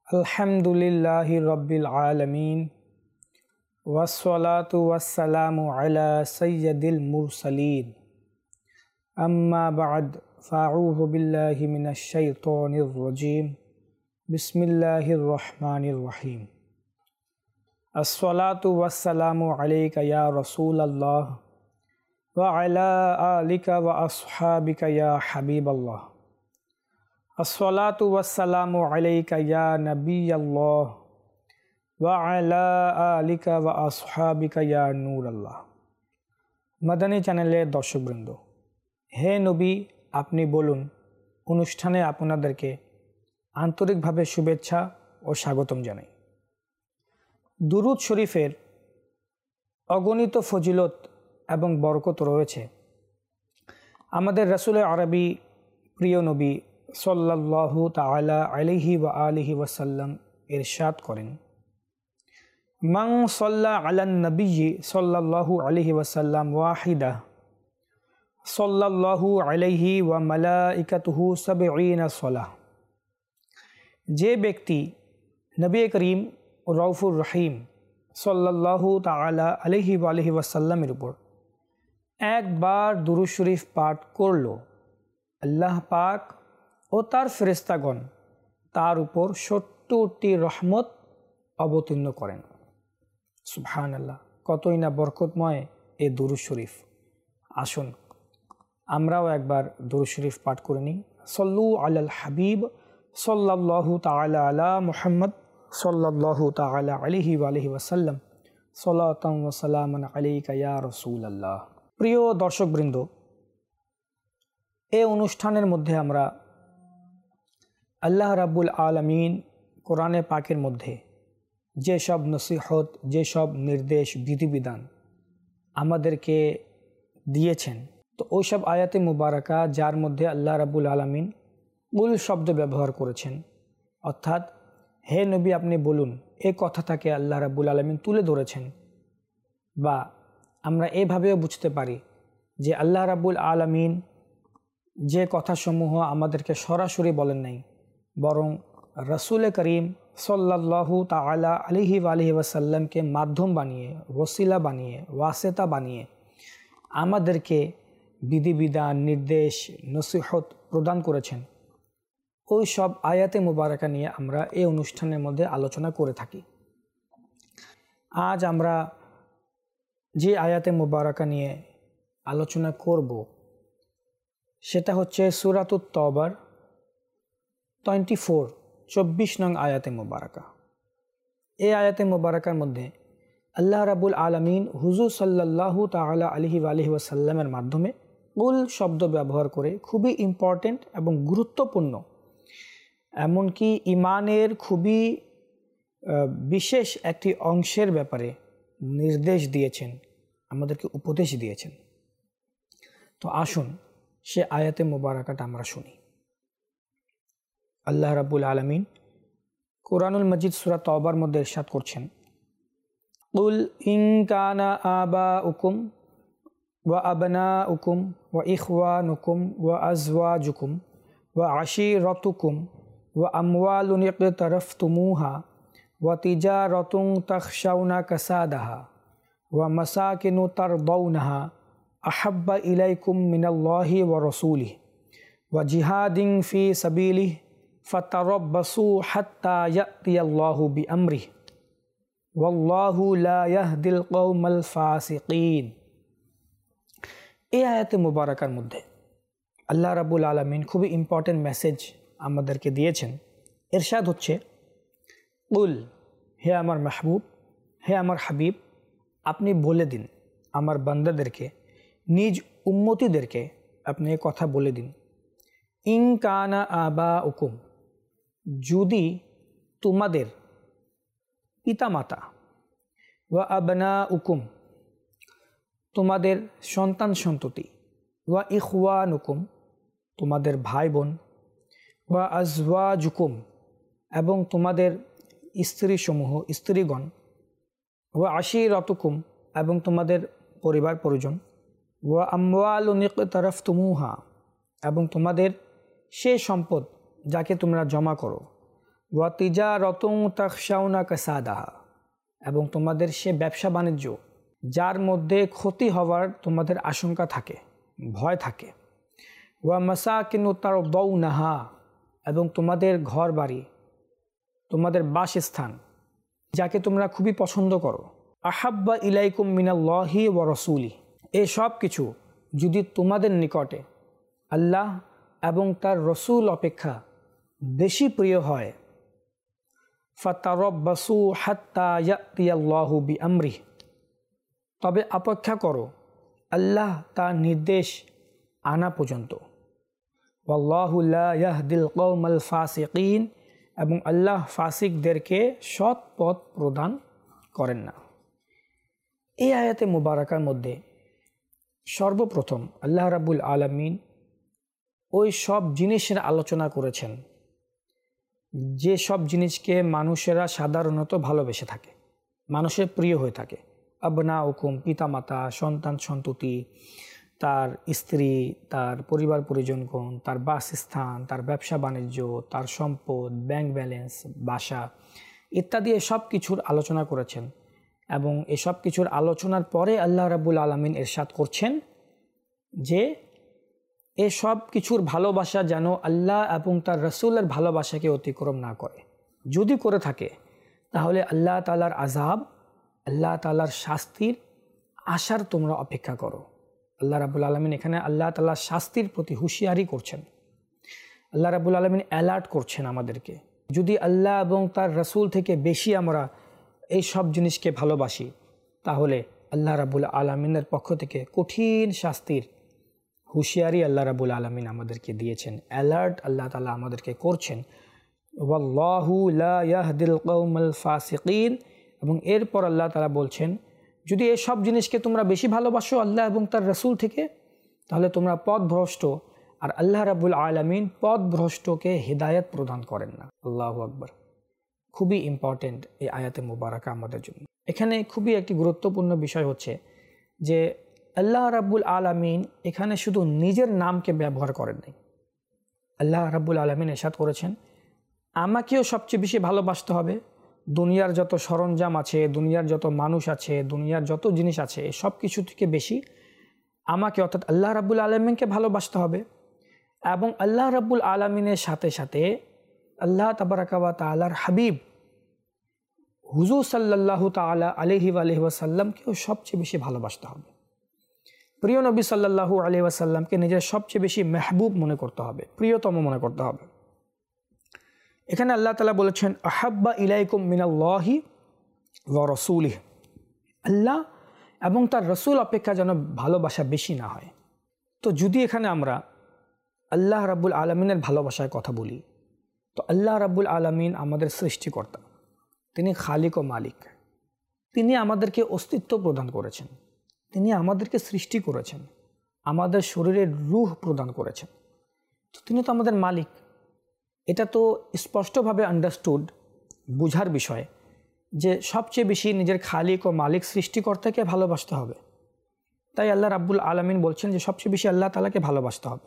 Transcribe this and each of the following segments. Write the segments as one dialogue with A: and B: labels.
A: अल्हम्दुलिल्लाहि रब्बिल आलमीन वस्सलातु वस्सलामु अला सय्यदिल मुरसलीन अम्मा बअद फ़अऊज़ु बिल्लाहि मिनश शैतानिर रजीम बिस्मिल्लाहिर रहमानिर रहीम अस्सलातु वस्सलामु अलैका या रसूलल्लाह व अला आलिका व अस्हाबिका या हबीबल्लाह अस्सलातु वस्सलामु अलैका या नबीयल्लाह व अला आलिका व अस्हाबिका या नूरल्लाह। মাদানী চ্যানেলের দর্শকবৃন্দ, হে নবী আপনি বলুন অনুষ্ঠানে আপনাদেরকে আন্তরিকভাবে শুভেচ্ছা ও স্বাগতম জানাই। দুরূদ শরীফের অগণিত ফজিলত এবং বরকত রয়েছে। আমাদের রাসূলে আরবি প্রিয় নবী সাল্লাল্লাহু তাআলা আলাইহি ওয়া আলিহি ওয়াসাল্লাম ইরশাদ করেন, মান সাল্লা আলান নবিয়্যি সাল্লাল্লাহু আলাইহি ওয়াসাল্লাম ওয়াহিদা সাল্লাল্লাহু আলাইহি ওয়া মালাইকাতুহু 70 সালাহ। যে ব্যক্তি নবী করিম রউফুর রহিম সাল্লাল্লাহু তাআলা আলাইহি ওয়া আলিহি ওয়াসাল্লামের উপর একবার দুরূদ শরীফ পাঠ করল, আল্লাহ পাক ও তার ফেরেশতাগণ তার উপর 70টি রহমত অবতীর্ণ করেন। সুবহানাল্লাহ, কতই না বরকতময় এই দুরূদ শরীফ। আসুন আমরাও একবার দুরূদ শরীফ পাঠ করে নিই। সল্লু আলাল হাবিব সাল্লাল্লাহু তাআলা আলা মুহাম্মদ সাল্লাল্লাহু তাআলা আলাইহি ওয়া আলিহি ওয়াসাল্লাম সালাতান ওয়া সালামান আলাইকা ইয়া রাসূলুল্লাহ। প্রিয় দর্শকবৃন্দ, এই অনুষ্ঠানের মধ্যে আমরা আল্লাহ রাব্বুল আলামিন কোরআনে পাকের মধ্যে যেসব নসিহত, যেসব নির্দেশ, বিধিবিধান আমাদেরকে দিয়েছেন, তো ওই সব আয়াতে মুবারাকা যার মধ্যে আল্লাহ রাব্বুল আলামিন কুল শব্দ ব্যবহার করেছেন, অর্থাৎ হে নবী আপনি বলুন, এই কথাটাকে আল্লাহ রাব্বুল আলামিন তুলে ধরেছেন। বা আমরা এভাবেও বুঝতে পারি যে আল্লাহ রাব্বুল আলামিন যে কথাসমূহ আমাদেরকে সরাসরি বলেন নাই, বরং রাসূল করিম সাল্লাল্লাহু তাআলা আলাইহি ওয়া আলিহি ওয়াসাল্লামকে মাধ্যম বানিয়ে, ওসিলা বানিয়ে, ওয়াসিতা বানিয়ে আমাদেরকে বিধিবিধান, নির্দেশ, নসিহত প্রদান করেছেন, ওই সব আয়াতে মুবারাকা নিয়ে আমরা এই অনুষ্ঠানের মধ্যে আলোচনা করে থাকি। আজ আমরা যে আয়াতে মুবারাকা নিয়ে আলোচনা করব সেটা হচ্ছে সূরাতুত তওবার 24 নং আয়াতে মুবারাকা। এই আয়াতে মুবারাকার মধ্যে আল্লাহ রাব্বুল আলামিন হুজুর সাল্লাল্লাহু তাআলা আলাইহি ওয়া আলিহি ওয়াসাল্লামের মাধ্যমে কুল শব্দ ব্যবহার করে খুবই ইম্পর্টেন্ট এবং গুরুত্বপূর্ণ, এমনকি ইমানের খুবই বিশেষ একটি অংশের ব্যাপারে নির্দেশ দিয়েছেন, আমাদেরকে উপদেশ দিয়েছেন। তো আসুন সে আয়াতে মুবারাকাটা আমরা শুনি। আল্লাহ রাব্বুল আলামিন কুরআনুল মাজিদ সূরা তওবার মধ্যে ইরশাদ করছেন, কুল ইন কানা আবাউকুম ওয়া আবনাউকুম ওয়া ইখওয়ানুকুম ওয়া আজওয়াজুকুম ওয়া আশীরাতুকুম ওয়া আমওয়ালুন ইকতারাফতুমুহা ওয়া তিজারাতুন তাখশাউনা কাসাদাহা ওয়া মাসাকিনু তারদাউনাহা আহাব্বা ইলাইকুম মিনাল্লাহি ওয়া রাসূলিহি ওয়া জিহাদিন ফি সাবিলিহি ফাতারাব্বাসু হাত্তা ইয়াতিয়াল্লাহু বিআমরিহি ওয়াল্লাহু লা ইয়াহদিল কওমাল ফাসিকিন। এই আয়াতে মুবারাকার মধ্যে আল্লাহ রাব্বুল আলামিন খুবই ইম্পর্টেন্ট মেসেজ আমাদেরকে দিয়েছেন। ইরশাদ হচ্ছে, কুল, হে আমার মাহবুব, হে আমার হাবিব, আপনি বলে দিন আমার বান্দাদেরকে, নিজ উম্মতিদেরকে আপনি এই কথা বলে দিন, ইন কানা আবাউকুম, যদি তোমাদের পিতামাতা, ওয়া আবনাউকুম, তোমাদের সন্তান সন্ততি, ওয়া ইখওয়ানুকুম, তোমাদের ভাই বোন, ওয়া আজওয়াজুকুম, এবং তোমাদের স্ত্রীসমূহ, স্ত্রীগণ, ওয়া আশীরাতুকুম, এবং তোমাদের পরিবার পরিজন, ওয়া আমওয়ালুন ইকতারাফতুমুহা, এবং তোমাদের সে সম্পদ যাকে তোমরা জমা করো, ওয়া তিজারাতুন তাখশাউনা কাসাদাহা, এবং তোমাদের সে ব্যবসা বাণিজ্য যার মধ্যে ক্ষতি হওয়ার তোমাদের আশঙ্কা থাকে, ভয় থাকে। ওয়া মাসাকিনু তারদাউনাহা, এবং তোমাদের ঘর বাড়ি, তোমাদের বাসস্থান যাকে তোমরা খুবই পছন্দ করো। আহাব্বা ইলাইকুম মিনাল্লাহি ওয়া রাসূলি, এই সব কিছু যদি তোমাদের নিকটে আল্লাহ এবং তার রসুল অপেক্ষা বেশি প্রিয় হয়, ফাতারাব্বাসু হাত্তা ইয়াতিয়াল্লাহু বিআমরিহ, তবে অপেক্ষা করো আল্লাহ তার নির্দেশ আনা পর্যন্ত। ওয়াল্লাহু লা ইয়াহদিল কওমাল ফাসিকিন, এবং আল্লাহ ফাসিকদেরকে সৎ পথ প্রদান করেন না। এই আয়াতে মুবারাকার মধ্যে সর্বপ্রথম আল্লাহ রাব্বুল আলামিন ওই সব জিনিসের আলোচনা করেছেন যে সব জিনিসকে মানুষেরা সাধারণত ভালোবেসে থাকে, মানুষের প্রিয় হয়ে থাকে। আবনাউকুম, পিতামাতা, সন্তান সন্ততি, তার স্ত্রী, তার পরিবার পরিজনগণ, তার বাসস্থান, তার ব্যবসা বাণিজ্য, তার সম্পদ, ব্যাংক ব্যালেন্স, বাসা ইত্যাদি এসব কিছুর আলোচনা করেছেন। এবং এসব কিছুর আলোচনার পরে আল্লাহ রাব্বুল আলামিন ইরশাদ করছেন যে এসব কিছুর ভালোবাসা যেন আল্লাহ এবং তার রসুলের ভালোবাসাকে অতিক্রম না করে। যদি করে থাকে তাহলে আল্লাহ তাআলার আযাব, আল্লাহ তাআলার শাস্তির আশার তোমরা অপেক্ষা করো। আল্লাহ রাব্বুল আলামিন এখানে আল্লাহ তাআলার শাস্তির প্রতি হুঁশিয়ারি করছেন। আল্লাহ রাব্বুল আলামিন অ্যালার্ট করছেন আমাদেরকে। যদি আল্লাহ এবং তার রসুল থেকে বেশি আমরা এই সব জিনিসকে ভালোবাসি, তাহলে আল্লাহ রাব্বুল আলামিনের পক্ষ থেকে কঠিন শাস্তির হুঁশিয়ারি আল্লাহ রাব্বুল আলামিন আমাদেরকে দিয়েছেন, অ্যালার্ট আল্লাহ তাআলা আমাদেরকে করছেন। ওয়াল্লাহু লা ইয়াহদিল কওমাল ফাসিকিন, এবং এরপর আল্লাহ তাআলা বলছেন যদি এসব জিনিসকে তোমরা বেশি ভালোবাসো আল্লাহ এবং তার রসুল থেকে, তাহলে তোমরা পথভ্রষ্ট, আর আল্লাহ রাব্বুল আলামিন পথভ্রষ্টকে হিদায়াত প্রদান করেন না। আল্লাহু আকবার। খুবই ইম্পর্টেন্ট এই আয়াতে মুবারাকা আমাদের জন্য। এখানে খুবই একটি গুরুত্বপূর্ণ বিষয় হচ্ছে যে আল্লাহ রাব্বুল আলামিন এখানে শুধু নিজের নামকে ব্যবহার করেন নাই। আল্লাহ রাব্বুল আলামিন ইরশাদ করেছেন আমাকেও সবচেয়ে বেশি ভালোবাসতে হবে। দুনিয়ার যত সরঞ্জাম আছে, দুনিয়ার যত মানুষ আছে, দুনিয়ার যত জিনিস আছে, এই সব কিছু থেকে বেশি আমাকে অর্থাৎ আল্লাহ রাব্বুল আলামিনকে ভালোবাসতে হবে। এবং আল্লাহ রাব্বুল আলামিনের সাথে সাথে আল্লাহ তাবারাকা ওয়া তাআলার হাবিব হুজুর সাল্লাল্লাহু তাআলা আলাইহি ওয়াসাল্লামকেও সবচেয়ে বেশি ভালোবাসতে হবে। প্রিয় নবী সাল্লাল্লাহু আলাইহি ওয়াসাল্লামকে নিজের সবচেয়ে বেশি মেহবুব মনে করতে হবে, প্রিয়তম মনে করতে হবে। এখানে আল্লাহ তাআলা বলেছেন আহাব্বা ইলাইকুম মিনাল্লাহি ওয়া রাসূলিহি, আল্লাহ এবং তার রসুল অপেক্ষা যেন ভালোবাসা বেশি না হয়। তো যদি এখানে আমরা আল্লাহ রাব্বুল আলামিনের ভালোবাসার কথা বলি, তো আল্লাহ রাব্বুল আলামিন আমাদের সৃষ্টিকর্তা, তিনি খালিক ও মালিক, তিনি আমাদেরকে অস্তিত্ব প্রদান করেছেন, তিনি আমাদেরকে সৃষ্টি করেছেন, আমাদের শরীরের রূহ প্রদান করেছেন। তো তিনি তো আমাদের মালিক। এটা তো স্পষ্টভাবে আন্ডারস্টুড, বুঝার বিষয় যে সবচেয়ে বেশি নিজের খালিক ও মালিক সৃষ্টিকর্তাকে ভালোবাসতে হবে। তাই আল্লাহ রাব্বুল আলামিন বলছেন যে সবচেয়ে বেশি আল্লাহ তাআলাকে ভালোবাসতে হবে।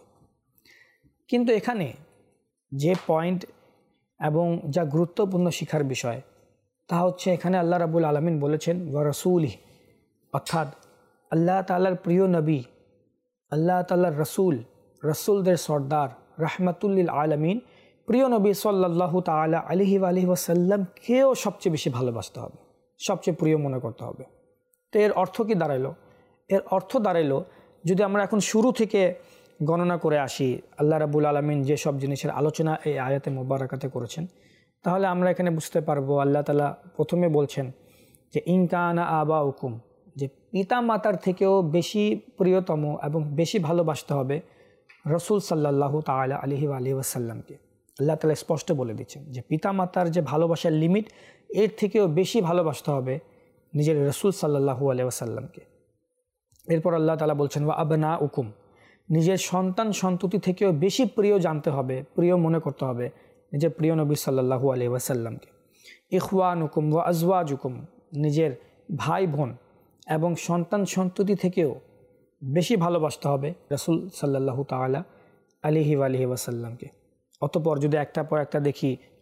A: কিন্তু এখানে যে পয়েন্ট এবং যা গুরুত্বপূর্ণ শিখার বিষয় তা হচ্ছে এখানে আল্লাহ রাব্বুল আলামিন বলেছেন ওয়া রাসূলিহি, অর্থাৎ আল্লাহ তাআলার প্রিয় নবী, আল্লাহ তাআলার রসুল, রসুলদের সর্দার, রাহমাতুল লিল আলামিন প্রিয় নবী সাল্লাল্লাহু তাআলা আলাইহি ওয়াসাল্লামকেও সবচেয়ে বেশি ভালোবাসতে হবে, সবচেয়ে প্রিয় মনে করতে হবে। তো এর অর্থ কি দাঁড়াইলো? এর অর্থ দাঁড়াইলো যদি আমরা এখন শুরু থেকে গণনা করে আসি আল্লাহ রাব্বুল আলামিন যে সব জিনিসের আলোচনা এই আয়াতে মুবারাকাতে করেছেন, তাহলে আমরা এখানে বুঝতে পারবো আল্লাহ তাআলা প্রথমে বলছেন যে ইনকানা আবাউকুম, যে পিতা মাতার থেকেও বেশি প্রিয়তম এবং বেশি ভালোবাসতে হবে রসুল সাল্লাল্লাহু তাআলা আলাইহি ওয়াসাল্লামকে। আল্লাহ তাআলা স্পষ্ট বলে দিচ্ছেন যে পিতা মাতার যে ভালোবাসার লিমিট, এর থেকেও বেশি ভালোবাসতে হবে নিজের রসুল সাল্লাল্লাহু আলাইহি ওয়াসাল্লামকে। এরপর আল্লাহ তাআলা বলছেন ওয়া আবনাউকুম, নিজের সন্তান সন্ততি থেকেও বেশি প্রিয় জানতে হবে, প্রিয় মনে করতে হবে নিজের প্রিয় নবী সাল্লাল্লাহু আলাইহি ওয়াসাল্লামকে। ইখওয়ানুকুম ওয়া আজওয়াজুকুম, নিজের ভাই বোন এবং সন্তান সন্ততি থেকেও বেশি ভালোবাসতে হবে রসুল সাল্লাল্লাহু তাআলা আলাইহি ওয়াসাল্লামকে। অতঃপর যদি একটা পর একটা দেখি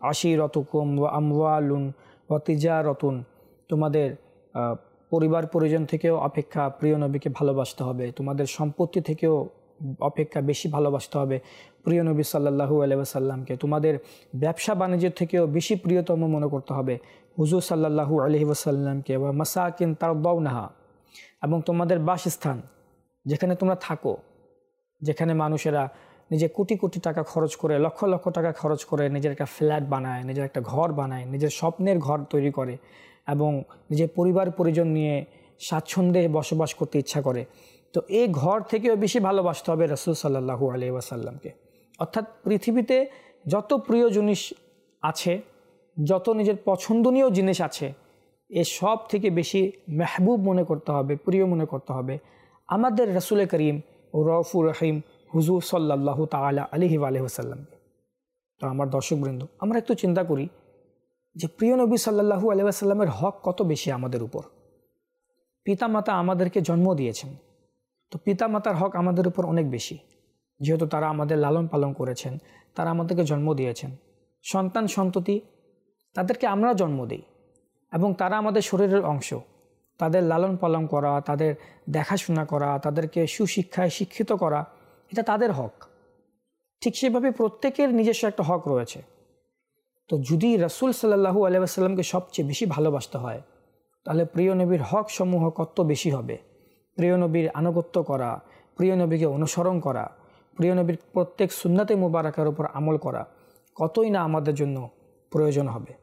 A: আশিরতুকুম ওয়া আমওয়ালুন ওয়া তিজারাতুন, তোমাদের পরিবার পরিজন থেকেও অপেক্ষা প্রিয় নবীকে ভালোবাসতে হবে, তোমাদের সম্পত্তি থেকেও অপেক্ষা বেশি ভালোবাসতে হবে প্রিয় নবী সাল্লাল্লাহু আলাইহি ওয়াসাল্লামকে, তোমাদের ব্যবসা বাণিজ্য থেকেও বেশি প্রিয়তম মনে করতে হবে হুজুর সাল্লাল্লাহু আলাইহি ওয়াসাল্লামকে। ওয়া মাসাকিন তারদাউনাহা, এবং তোমাদের বাসস্থান যেখানে তোমরা থাকো, যেখানে মানুষেরা নিজে কোটি কোটি টাকা খরচ করে, লক্ষ লক্ষ টাকা খরচ করে নিজের একটা ফ্ল্যাট বানায়, নিজের একটা ঘর বানায়, নিজের স্বপ্নের ঘর তৈরি করে এবং নিজের পরিবার পরিজন নিয়ে স্বাচ্ছন্দ্যে বসবাস করতে ইচ্ছা করে, তো এই ঘর থেকেও বেশি ভালোবাসতে হবে রাসূল সাল্লাল্লাহু আলাইহি ওয়াসাল্লামকে। অর্থাৎ পৃথিবীতে যত প্রিয় জিনিস আছে, যত নিজের পছন্দনীয় জিনিস আছে, এ সব থেকে বেশি মেহবুব মনে করতে হবে, প্রিয় মনে করতে হবে আমাদের রাসূল করিম ও রউফুর রহিম হুজুর সাল্লাল্লাহু তাআলা আলাইহি ওয়াসাল্লামকে। তো আমার দর্শকবৃন্দ, আমরা একটু চিন্তা করি যে প্রিয় নবী সাল্লাল্লাহু আলাইহি ওয়াসাল্লামের হক কত বেশি আমাদের উপর। পিতামাতা আমাদেরকে জন্ম দিয়েছেন, তো পিতামাতার হক আমাদের উপর অনেক বেশি, যেহেতু তারা আমাদের লালন পালন করেছেন, তারা আমাদেরকে জন্ম দিয়েছেন। সন্তান সন্ততি তাদেরকে আমরা জন্ম দিই এবং তারা আমাদের শরীরের অংশ, তাদের লালন পালন করা, তাদের দেখাশোনা করা, তাদেরকে সুশিক্ষায় শিক্ষিত করা, এটা তাদের হক। ঠিক সেভাবে প্রত্যেকের নিজস্ব একটা হক রয়েছে। তো যদি রাসূল সাল্লাল্লাহু আলাইহি ওয়াসাল্লামকে সবচেয়ে বেশি ভালোবাসতে হয়, তাহলে প্রিয় নবীর হক সমূহ কত বেশি হবে। প্রিয় নবীর আনুগত্য করা, প্রিয় নবীকে অনুসরণ করা, প্রিয় নবীর প্রত্যেক সুন্নাতে মুবারাকার উপর আমল করা কতই না আমাদের জন্য প্রয়োজন হবে।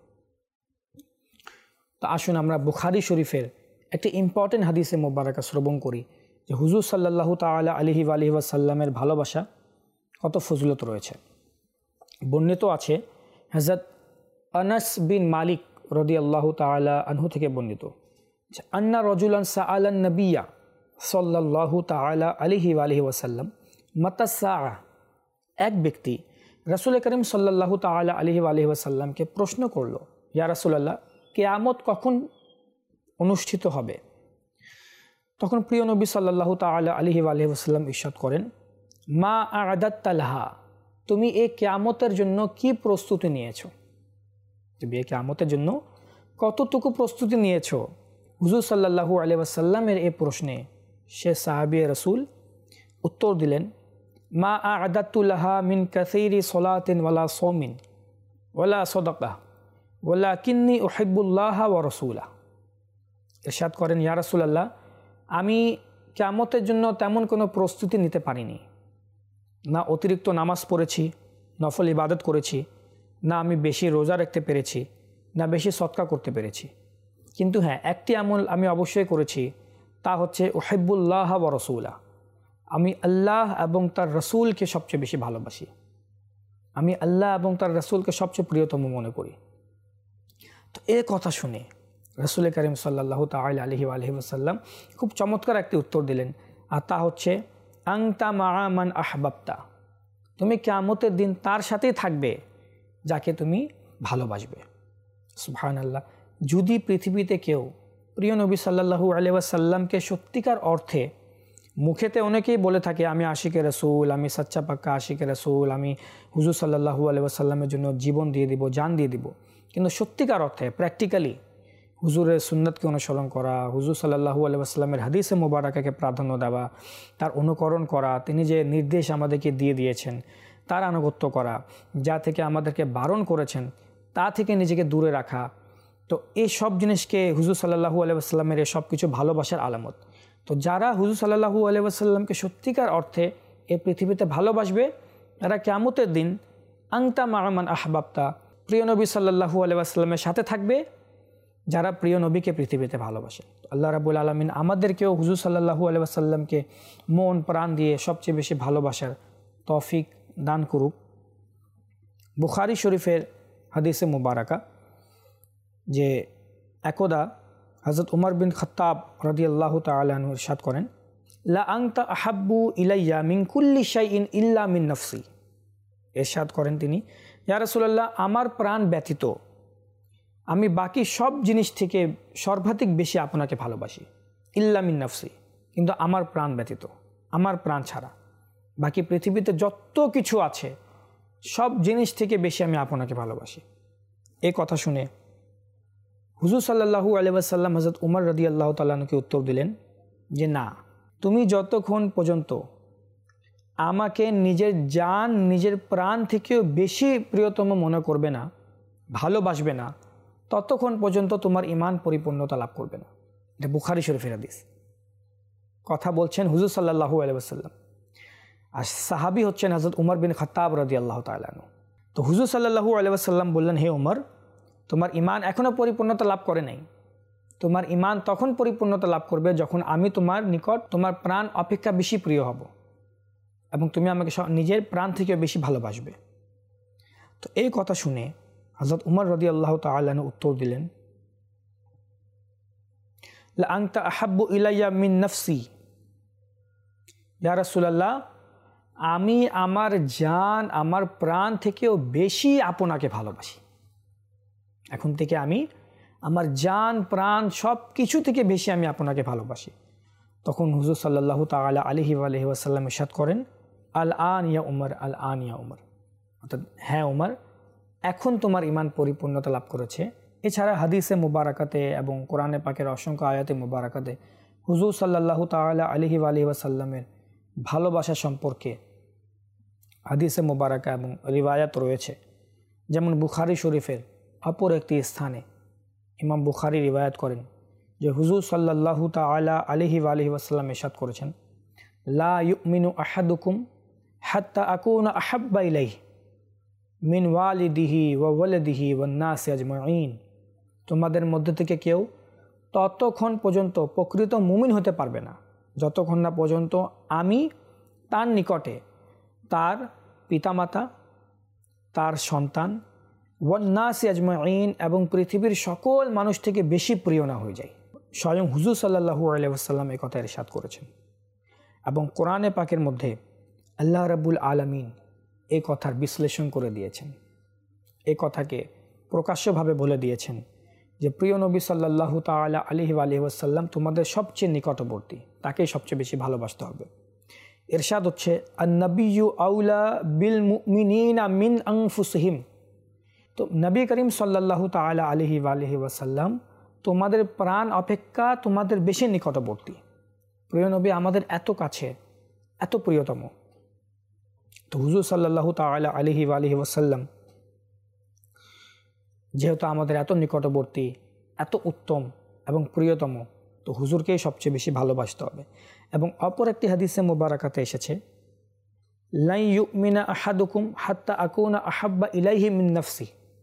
A: তো আসুন আমরা বুখারী শরীফের একটি ইম্পর্টেন্ট হাদিসে মুবারাকা শ্রবণ করি যে হুজুর সাল্লাল্লাহু তাআলা আলাইহি ওয়াসাল্লামের ভালোবাসা কত ফজিলত রয়েছে। বর্ণিত আছে হযরত আনাস বিন মালিক রাদিয়াল্লাহু তাআলা আনহু থেকে বর্ণিত যে আন্না রাজুলান সাআলান নবিয়্যা সাল্লাল্লাহু তাআলা আলাইহি ওয়াসাল্লাম মাতা সাআ, এক ব্যক্তি রাসূল করিম সাল্লাল্লাহু তাআলা আলাইহি ওয়াসাল্লামকে প্রশ্ন করলো, ইয়া রাসূলুল্লাহ, কিয়ামত কখন অনুষ্ঠিত হবে? তখন প্রিয় নবী সাল্লাল্লাহু তাআলা আলাইহি ওয়াসাল্লাম ইরশাদ করেন, মা আ'দাত্তা লাহা, তুমি এই কিয়ামতের জন্য কি প্রস্তুতি নিয়েছো? তুমি এই কিয়ামতের জন্য কতটুকু প্রস্তুতি নিয়েছো? হুজুর সাল্লাল্লাহু আলাইহি ওয়াসাল্লামের এই প্রশ্নে সে সাহাবী রাসূল উত্তর দিলেন, মা আ'দাত্তু লাহা মিন কাসীরি সলাতিন ওয়ালা সাওমিন ওয়ালা সাদাকাহ ওয়ালাকিন্নী উহিব্বুল্লাহ ওয়া রাসূলাহ। ইরশাদ করেন, ইয়া রাসূলুল্লাহ, আমি কিয়ামতের জন্য তেমন কোনো প্রস্তুতি নিতে পারিনি, না অতিরিক্ত নামাজ পড়েছি, নফল ইবাদত করেছি, না আমি বেশি রোজা রাখতে পেরেছি, না বেশি সদকা করতে পেরেছি। কিন্তু হ্যাঁ, একটি আমল আমি অবশ্যই করেছি, তা হচ্ছে উহিব্বুল্লাহ ওয়া রাসূলাহ, আমি আল্লাহ এবং তার রসুলকে সবচেয়ে বেশি ভালোবাসি, আমি আল্লাহ এবং তার রসুলকে সবচেয়ে প্রিয়তম মনে করি। তো এই কথা শুনে রাসূল করিম সাল্লাল্লাহু তাআলা আলাইহি ওয়াসাল্লাম খুব চমৎকার একটি উত্তর দিলেন, আর তা হচ্ছে আনতা মা'a মান আহবাবতা, তুমি কিয়ামতের দিন তার সাথেই থাকবে যাকে তুমি ভালোবাসবে। সুবহানাল্লাহ। যদি পৃথিবীতে কেউ প্রিয় নবী সাল্লাল্লাহু আলাইহি ওয়াসাল্লামকে সত্যিকার অর্থে, মুখেতে অনেকেই বলে থাকে আমি আশিকে রাসূল, আমি সচ্চা পাক্কা আশিকে রাসূল, আমি হুজুর সাল্লাল্লাহু আলাইহি ওয়াসাল্লামের জন্য জীবন দিয়ে দিব, জান দিয়ে দিব, কিন্তু সত্যিকার অর্থে প্র্যাকটিক্যালি হুজুরের সুন্নাতকে অনুসরণ করা, হুজুর সাল্লাল্লাহু আলাইহি ওয়াসাল্লামের হাদিসে মুবারাকাকে প্রাধান্য দেওয়া, তার অনুকরণ করা, তিনি যে নির্দেশ আমাদেরকে দিয়ে দিয়েছেন তার আনুগত্য করা, যা থেকে আমাদেরকে বারণ করেছেন তা থেকে নিজেকে দূরে রাখা, তো এই সব জিনিসকে হুজুর সাল্লাল্লাহু আলাইহি ওয়াসাল্লামের এই সব কিছু ভালোবাসার আলামত। তো যারা হুজুর সাল্লাল্লাহু আলাইহি ওয়াসাল্লামকে সত্যিকার অর্থে এই পৃথিবীতে ভালোবাসবে, তারা কিয়ামতের দিন আনতা মা'a মান আহবাবতা, প্রিয় নবী সাল্লাল্লাহু আলাইহি ওয়াসাল্লামের সাথে থাকবে যারা প্রিয় নবীকে পৃথিবীতে ভালোবাসে। আল্লাহ রাব্বুল আলামিন আমাদেরকেও হুজুর সাল্লাল্লাহু আলাইহি ওয়াসাল্লামকে মন প্রাণ দিয়ে সবচেয়ে বেশি ভালোবাসার তৌফিক দান করুক। বুখারী শরীফের হাদিসে মুবারাকা যে একদা হযরত উমর বিন খাত্তাব রাদিয়াল্লাহু তাআলা আনহু ইরশাদ করেন, লা আনতা আহাব্বু ইলাইয়া মিন কুল্লি শাইইন ইল্লা মিন নফসি। ইরশাদ করেন তিনি, ইয়া রাসূলুল্লাহ, আমার প্রাণ ব্যতীত আমি বাকি সব জিনিস থেকে সর্বাধিক বেশি আপনাকে ভালোবাসি, ইল্লা মিন নফসি, কিন্তু আমার প্রাণ ব্যতীত, আমার প্রাণ ছাড়া বাকি পৃথিবীতে যত কিছু আছে সব জিনিস থেকে বেশি আমি আপনাকে ভালোবাসি। এই কথা শুনে হুজুর সাল্লাল্লাহু আলাইহি ওয়াসাল্লাম হযরত উমর রাদিয়াল্লাহু তাআলা আনহুকে উত্তর দিলেন যে না, তুমি যতক্ষণ পর্যন্ত আমাকে নিজের জান নিজের প্রাণ থেকেও বেশি প্রিয়তম মনে করবে না, ভালোবাসবে না, ততক্ষণ পর্যন্ত তোমার ঈমান পরিপূর্ণতা লাভ করবে না। এটা বুখারী শরীফের হাদিস। কথা বলছেন হুজুর সাল্লাল্লাহু আলাইহি ওয়াসাল্লাম, আর সাহাবী হচ্ছেন হযরত উমর বিন খাত্তাব রাদিয়াল্লাহু তাআলা আনহু। তো হুজুর সাল্লাল্লাহু আলাইহি ওয়াসাল্লাম বললেন, হে উমর, তোমার ঈমান এখনও পরিপূর্ণতা লাভ করে নাই। তোমার ঈমান তখন পরিপূর্ণতা লাভ করবে যখন আমি তোমার নিকট তোমার প্রাণ অপেক্ষা বেশি প্রিয় হব এবং তুমি আমাকে নিজের প্রাণ থেকে বেশি ভালোবাসবে। তো এই কথা শুনে হযরত উমর রাদিয়াল্লাহু তাআলা আনহু উত্তর দিলেন, লা আনতা আহাব্বু ইলাইয়া মিন নাফসি, ইয়া রাসূলুল্লাহ, আমি আমার জান আমার প্রাণ থেকেও বেশি আপনাকে ভালোবাসি। এখন থেকে আমি আমার জান প্রাণ সব কিছু থেকে বেশি আমি আপনাকে ভালোবাসি। তখন হুজুর সাল্লাল্লাহু তাআলা আলাইহি ওয়াসাল্লাম ইরশাদ করেন, আল আন ইয়া উমর, আল আন ইয়া উমর, অর্থাৎ হ্যাঁ উমর, এখন তোমার ঈমান পরিপূর্ণতা লাভ করেছে। এছাড়া হাদিসে মুবারাকাতে এবং কোরআনে পাকের অসংখ্য আয়াতে মুবারাকাতে হুজুর সাল্লাল্লাহু তাআলা আলাইহি ওয়াসাল্লামের ভালোবাসা সম্পর্কে হাদিসে মুবারাকা এবং রিওয়ায়াত রয়েছে। যেমন বুখারী শরীফের অপর একটি স্থানে ইমাম বুখারী রিওয়ায়াত করেন যে হুজুর সাল্লাল্লাহু তাআলা আলাইহি ওয়াসাল্লাম ইরশাদ করেছেন, লা ইউমিনু আহাদুকুম হাত্তা আকুনা আহাব্বা ইলাইহি মিন ওয়ালিদিহি ওয়া ওয়ালাদিহি ওয়ান নাসি আজমাইন। তোমাদের মধ্যে থেকে কেউ ততক্ষণ পর্যন্ত প্রকৃত মুমিন হতে পারবে না যতক্ষণ না পর্যন্ত আমি তার নিকটে তার পিতামাতা, তার সন্তান, ওয়ান নাসি আজমাইন এবং পৃথিবীর সকল মানুষ থেকে বেশি প্রিয় না হয়ে যায়। স্বয়ং হুজুর সাল্লাল্লাহু আলাইহি ওয়াসাল্লাম এই কথা ইরশাদ করেছেন এবং কোরআনে পাকের মধ্যে আল্লাহ রাব্বুল আলামিন এই কথার বিশ্লেষণ করে দিয়েছেন। এই কথাকে প্রকাশ্যভাবে বলে দিয়েছেন যে প্রিয় নবী সাল্লাল্লাহু তাআলা আলাইহি ওয়াসাল্লাম তোমাদের সবচেয়ে নিকটবর্তী, তাকেই সবচেয়ে বেশি ভালোবাসতে হবে। ইরশাদ হচ্ছে, আন-নাবিয়্যু আউলা বিল মুমিনিনা মিন আনফুসিহিম। তো নবী করিম সাল্লাল্লাহু তাআলা আলাইহি ওয়াসাল্লাম তোমাদের প্রাণ অপেক্ষা তোমাদের বেশি নিকটবর্তী। প্রিয় নবী আমাদের এত কাছে, এত প্রিয়তম। তো হুজুর সাল্লাল্লাহু তাআলা আলাইহি ওয়াসাল্লাম যেহেতু আমাদের এত নিকটবর্তী, এত উত্তম এবং প্রিয়তম, তো হুজুরকেই সবচেয়ে বেশি ভালোবাসতে হবে। এবং অপর একটি হাদিসে মুবারাকাতে এসেছে, লা ইউমিনা আহাদুকুম হাত্তা আকুনা আহাব্বা ইলাইহি মিন নাফসি,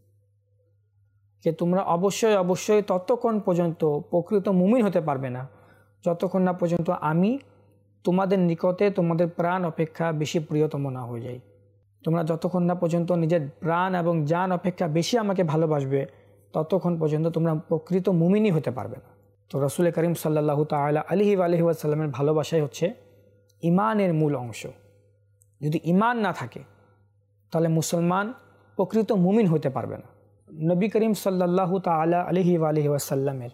A: যে তোমরা অবশ্যই ততক্ষণ পর্যন্ত প্রকৃত মুমিন হতে পারবে না যতক্ষণ না পর্যন্ত আমি তোমাদের নিকটে তোমাদের প্রাণ অপেক্ষা বেশি প্রিয়তম না হয়ে যাই। তোমরা যতক্ষণ না পর্যন্ত নিজের প্রাণ এবং জান অপেক্ষা বেশি আমাকে ভালোবাসবে ততক্ষণ পর্যন্ত তোমরা প্রকৃত মুমিনই হতে পারবে না। তো রাসূল করিম সাল্লাল্লাহু তাআলা আলাইহি ওয়াসাল্লামের ভালোবাসাই হচ্ছে ঈমানের মূল অংশ। যদি ঈমান না থাকে তাহলে মুসলমান প্রকৃত মুমিন হতে পারবে না। নবী করিম সাল্লাল্লাহু তাআলা আলাইহি ওয়াসাল্লামের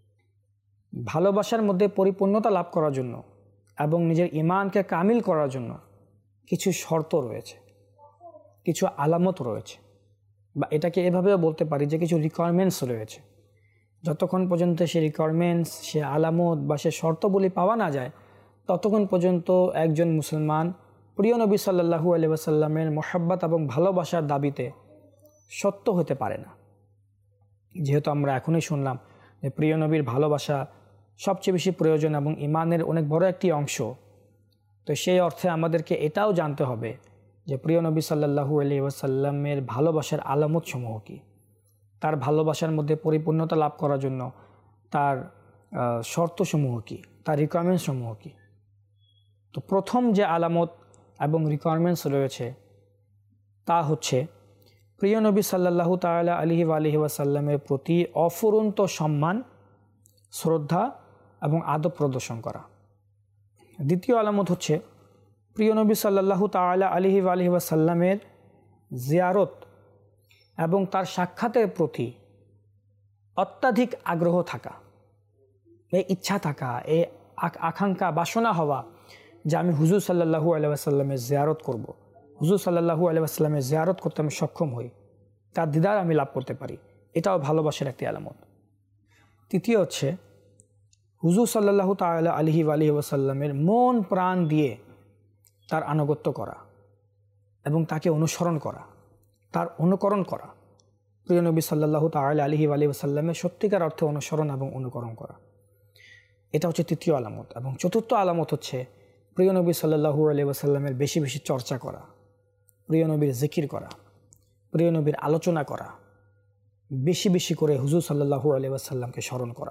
A: ভালোবাসার মধ্যে পরিপূর্ণতা লাভ করার জন্য এবং নিজের ঈমানকে কামিল করার জন্য কিছু শর্ত রয়েছে, কিছু আলামত রয়েছে, বা এটাকে এভাবেও বলতে পারি যে কিছু রিকোয়ারমেন্টস রয়েছে। যতক্ষণ পর্যন্ত সে রিকোয়ারমেন্টস, সে আলামত বা সে শর্তগুলি পাওয়া না যায় ততক্ষণ পর্যন্ত একজন মুসলমান প্রিয় নবী সাল্লাল্লাহু আলাইহি ওয়াসাল্লামের মহব্বত এবং ভালোবাসার দাবিতে সত্য হতে পারে না। যেহেতু আমরা এখনই শুনলাম যে প্রিয় নবীর ভালোবাসা সবচেয়ে বেশি প্রয়োজন এবং ঈমানের অনেক বড় একটি অংশ, তো সেই অর্থে আমাদেরকে এটাও জানতে হবে যে প্রিয় নবী সাল্লাল্লাহু আলাইহি ওয়াসাল্লামের ভালোবাসার আলামত সমূহ কী, তার ভালোবাসার মধ্যে পরিপূর্ণতা লাভ করার জন্য তার শর্তসমূহ কী, তার রিকোয়ারমেন্টস সমূহ কী। তো প্রথম যে আলামত এবং রিকোয়ারমেন্টস রয়েছে তা হচ্ছে প্রিয় নবী সাল্লাল্লাহু তাআলা আলাইহি ওয়াসাল্লামের প্রতি অফুরন্ত সম্মান, শ্রদ্ধা এবং আদব প্রদর্শন করা। দ্বিতীয় আলামত হচ্ছে প্রিয় নবী সাল্লাল্লাহু তাআলা আলাইহি ওয়াসাল্লামের জিয়ারত এবং তার সাক্ষাতের প্রতি অত্যাধিক আগ্রহ থাকা, এই ইচ্ছা থাকা, এই আকাঙ্ক্ষা, বাসনা হওয়া যে আমি হুজুর সাল্লাল্লাহু আলাইহি ওয়াসাল্লামের জিয়ারত করব, হুজুর সাল্লাল্লাহু আলাইহি ওয়াসাল্লামের জিয়ারত করতে আমি সক্ষম হই, তার দিদার আমি লাভ করতে পারি। এটাও ভালোবাসার একটি আলামত। তৃতীয় হচ্ছে হুজুর সাল্লাল্লাহু তাআলা আলাইহি ওয়াসাল্লামের মন প্রাণ দিয়ে তার আনুগত্য করা এবং তাকে অনুসরণ করা, তার অনুকরণ করা। প্রিয় নবী সাল্লাল্লাহু তাআলা আলাইহি ওয়াসাল্লামের সত্যিকার অর্থে অনুসরণ এবং অনুকরণ করা, এটা হচ্ছে তৃতীয় আলামত। এবং চতুর্থ আলামত হচ্ছে প্রিয় নবী সাল্লাল্লাহু আলাইহি ওয়াসাল্লামের বেশি বেশি চর্চা করা, প্রিয় নবীর জিকির করা, প্রিয় নবীর আলোচনা করা, বেশি বেশি করে হুজুর সাল্লাল্লাহু আলাইহি ওয়াসাল্লামকে স্মরণ করা।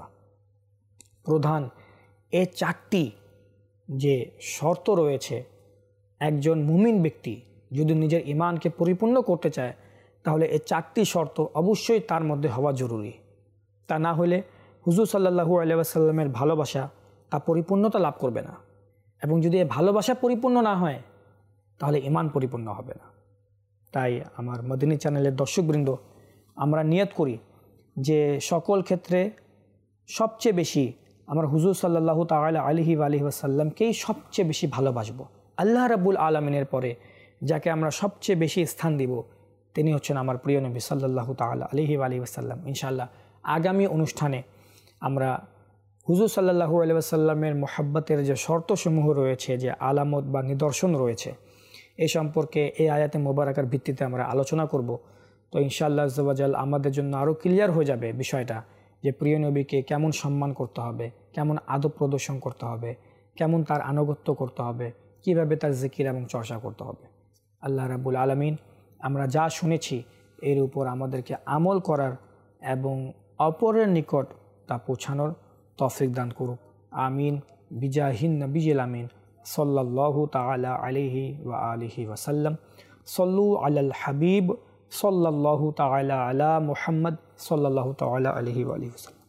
A: প্রধান এই চারটি যে শর্ত রয়েছে, একজন মুমিন ব্যক্তি যদি নিজের ঈমানকে পরিপূর্ণ করতে চায় তাহলে এই চারটি শর্ত অবশ্যই তার মধ্যে হওয়া জরুরি। তা না হলে হুজুর সাল্লাল্লাহু আলাইহি ওয়াসাল্লামের ভালোবাসা তা পরিপূর্ণতা লাভ করবে না, এবং যদি এই ভালোবাসা পরিপূর্ণ না হয় তাহলে ঈমান পরিপূর্ণ হবে না। তাই আমার মদিনী চ্যানেলের দর্শকবৃন্দ, আমরা নিয়ত করি যে সকল ক্ষেত্রে সবচেয়ে বেশি আমরা হুজুর সাল্লাল্লাহু তাআলা আলাইহি ওয়াসাল্লামকেই সবচেয়ে বেশি ভালোবাসবো। আল্লাহ রাব্বুল আলামিনের পরে যাকে আমরা সবচেয়ে বেশি স্থান দিব তিনি হচ্ছেন আমার প্রিয় নবী সাল্লাল্লাহু তাআলা আলাইহি ওয়াসাল্লাম। ইনশাআল্লাহ আগামী অনুষ্ঠানে আমরা হুজুর সাল্লাল্লাহু আলাইহি ওয়াসাল্লামের মহব্বতের যে শর্তসমূহ রয়েছে, যে আলামত বা নিদর্শন রয়েছে, এই সম্পর্কে এই আয়াতে মোবারকার ভিত্তিতে আমরা আলোচনা করব। তো ইনশাআল্লাহ আজ্জা ওয়া জাল আমাদের জন্য আরও ক্লিয়ার হয়ে যাবে বিষয়টা, যে প্রিয় নবীকে কেমন সম্মান করতে হবে, কেমন আদব প্রদর্শন করতে হবে, কেমন তার আনুগত্য করতে হবে, কিভাবে তার জিকির এবং চর্চা করতে হবে। আল্লাহ রাব্বুল আলামিন আমরা যা শুনেছি এর উপর আমাদেরকে আমল করার এবং অপরের নিকট তা পৌঁছানোর তৌফিক দান করুক। আমিন বিজাহিন নবিয়িল আমিন সাল্লাল্লাহু তাআলা আলাইহি ওয়া আলিহি ওয়াসাল্লাম। সল্লু আলাল হাবিব সাল্লাল্লাহু তাআলা আলা মুহাম্মদ সাল্লাল্লাহু তাআলা আলাইহি ওয়া আলিহি ওয়াসাল্লাম।